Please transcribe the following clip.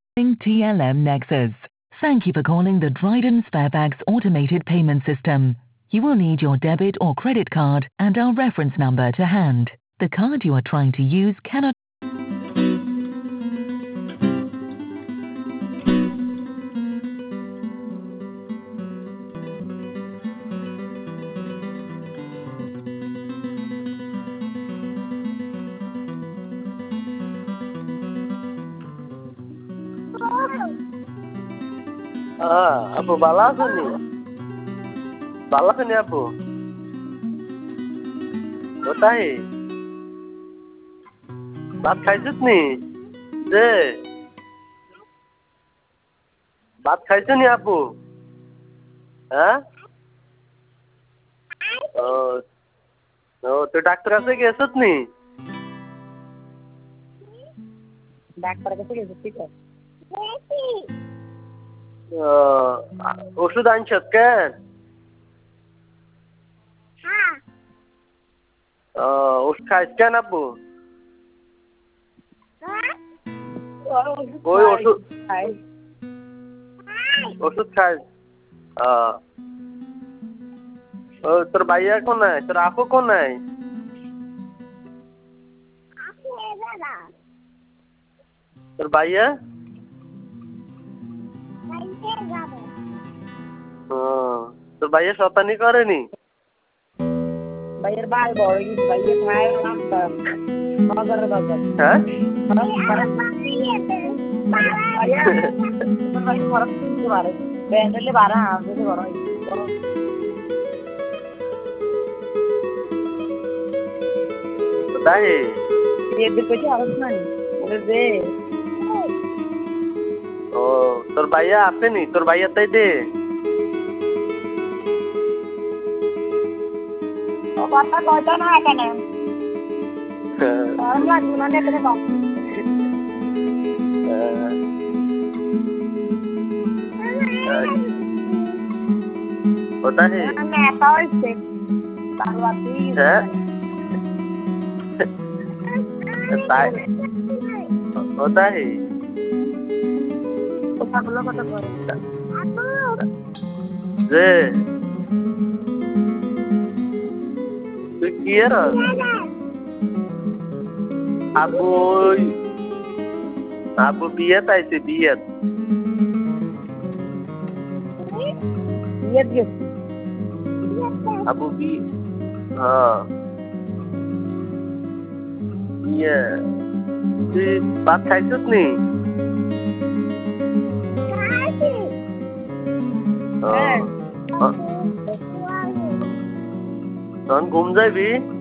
TLM Nexus. Thank you for calling the Dryden Sparebags automated payment system. You will need your debit or credit card and our reference number to hand. The card you are trying to use cannot... আপু ভালো আছেন? ভালো আছেন আপু? কোথায়? ভাত খাইছিস নি? যে ভাত খাইছো নি আপু? হ্যাঁ? ও তুই ডাক্তার কাছে গেছিস নি? ডাক্তার কাছে গেছিস ঠিক আছে? ওষুধ আনছিস কেন? ওষুধ খাইস কেন আপু? ওই ওষুধ খাইস? তোর ভাইয়া কোনায়? তোর আপু কোনায়? তোর ভাইয়া? তোর ভাইয়া শতানি করেনি? ভাইয়ের ভাই বড় ভাইয়ের ভাইয়ের নাম বাজার বাজার। হ্যাঁ? ভাই খরচ করতে পারে ব্যান্ডেলে 12 যদি বড় হয় তাই এদের পেটে আরস নাই ওরে যে তোর ভাইয়া আসেনি? তোর ভাইয়া তাই দে ও কথা কয়টা না কেন গরম লাগবে না নেটে দাও কোথায়? নেতা হইছে তারবাতি তাই কোথায়? কথাগুলো কথা বলে যে তুই কি এর আবু বিয়েত আইছে বিয়েত আবু বিয়ে তুই ভাত খাইছিস নি? তখন ঘুম যাবি?